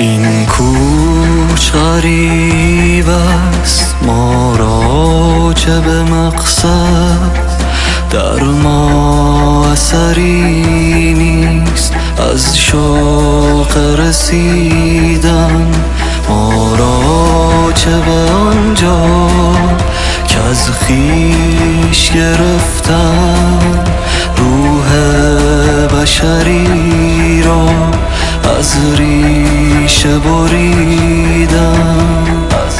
این کوچ غریب است ما را چه به مقصد، در ما اثری نیست از شوق رسیدن، ما را چه به آنجا که از خویش گرفتن، روح بشری را از ریشه بریدن.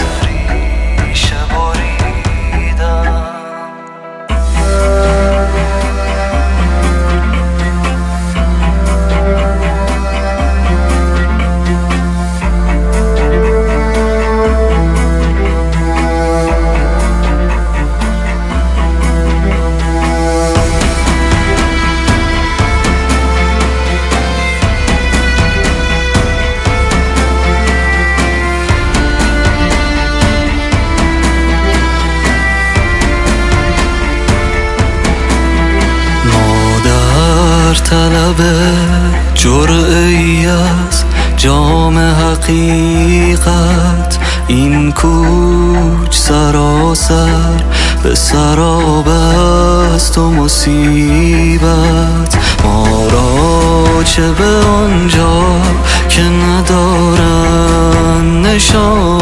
طلب جرعه‌ای از جام حقیقت، این کوچ سراسر به سراب است و مصیبت، ما را چه به آنجا که ندارن نشان